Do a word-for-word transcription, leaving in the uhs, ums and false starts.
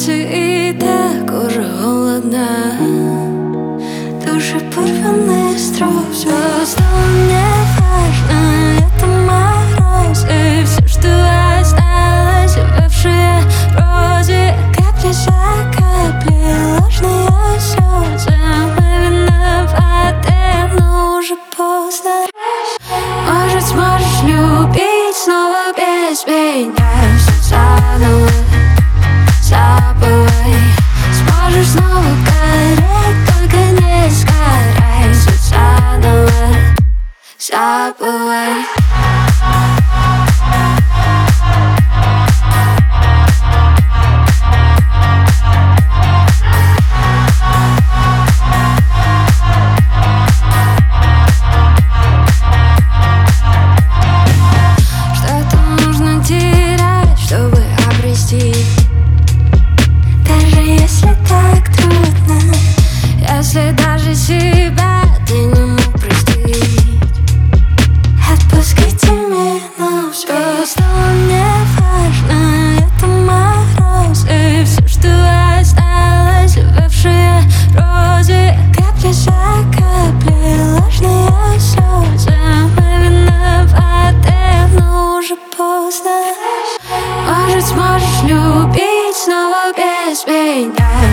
и так уже холодно. Души порваны струк. Все стало мне важно. Лето, мороз и все, что осталось, бывшие вроде капли за каплей, ложные слезы. Мы виноваты, но уже поздно. Может, сможешь любить снова без меня? Все заново, забывай. Сможешь снова гореть, только не сгорай. Все заново, забывай. Если даже себя ты не мог простить, отпускайте меня. Все стало мне важно. Это мороз и все, что осталось, бывшие вроде капли за каплей, ложные слезы. Мы виноваты, но уже поздно. Может, сможешь любить снова без меня?